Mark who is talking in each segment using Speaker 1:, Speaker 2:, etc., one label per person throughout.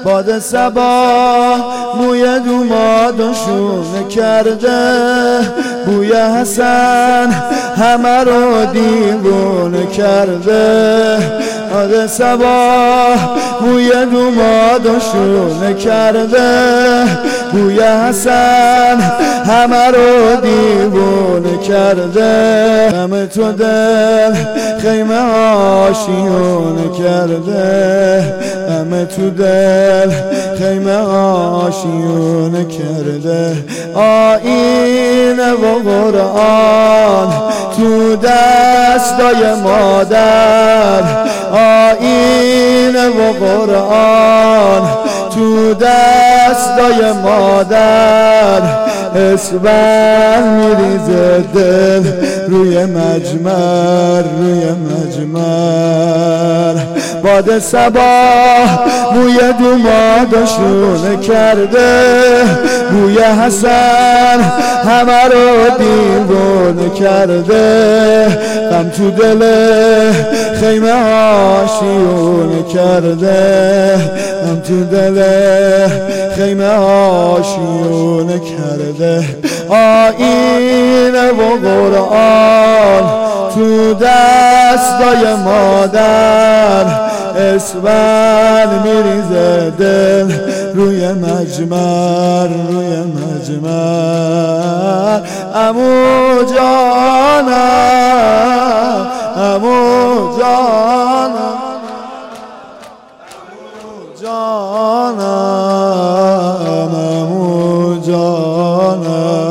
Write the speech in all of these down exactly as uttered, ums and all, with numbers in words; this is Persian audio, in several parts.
Speaker 1: باد صبا موی دومادشونه کرده، بوی حسن همه رو دیوونه کرده. باد صبا موی دومادشونه کرده، بوی حسن همه رو دیوونه کرده. غم تو دل خیمه آشیونه کرده، غم تو دل خیمه آشیونه کرده. آیینه و قرآن تو دستای مادر، آیینه و قرآن تو دستای مادر. اسبن میریزه دل روی مجمر، روی مجمر. باد صبا موی دومادشونه کرده، بوی حسن همه رو دیوونه کرده. غم تو دل خیمه آشیونه کرده، غم تو دل خیمه آشیونه کرده. آیینه و قرآن تو دستای مادر، اسبن میریزه دل روی مجمر، روی مجمر. عمو جانم، عمو جانم، جانم، عمو جانم.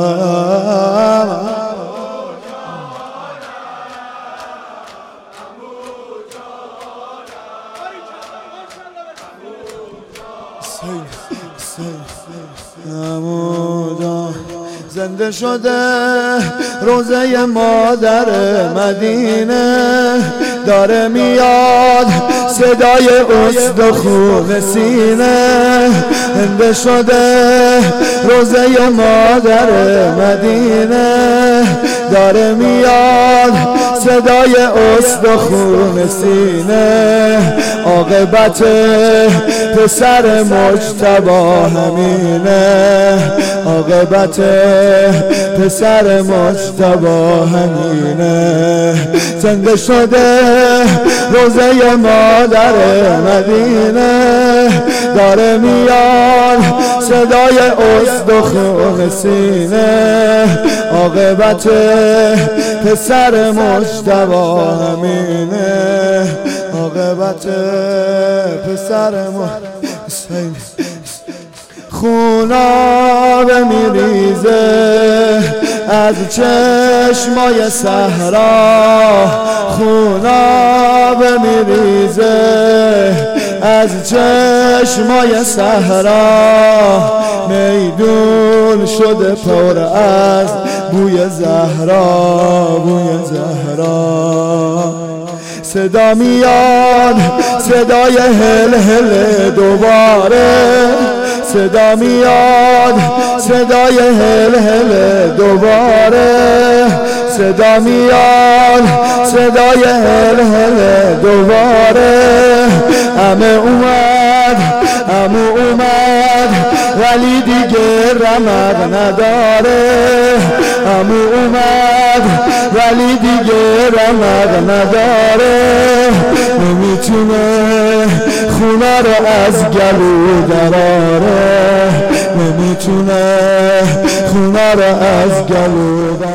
Speaker 1: زنده شده روزه مادر مدینه، داره میاد صدای استخون سینه. زنده شده روزه مادر مدینه، داره میاد صدای استخون سینه. عاقبت پسر مجتبی همینه، عاقبت پسر مجتبی همینه. زنده شده روزه مادر مدینه، داره میاد صدای استخون سینه. عاقبت پسر مجتبی همینه، عاقبت پسر مجتبی. خوناب میریزه از چشمای صحرا، خوناب میریزه از چشمای صحرا. میدون شده پر از بوی زهرا، بوی زهرا. صدا میاد صدای هل هل دوباره، صدا میاد صدای هل هل دوباره، صدا میاد صدای هل هل دوباره. عمه اومد، عمو اومد ولی دیگه رمق نداره، عمو اومد ولی دیگه رمق نداره. نمیتونه خونه رو از گلو دراره، نمیتونه خونه رو از گلو دراره.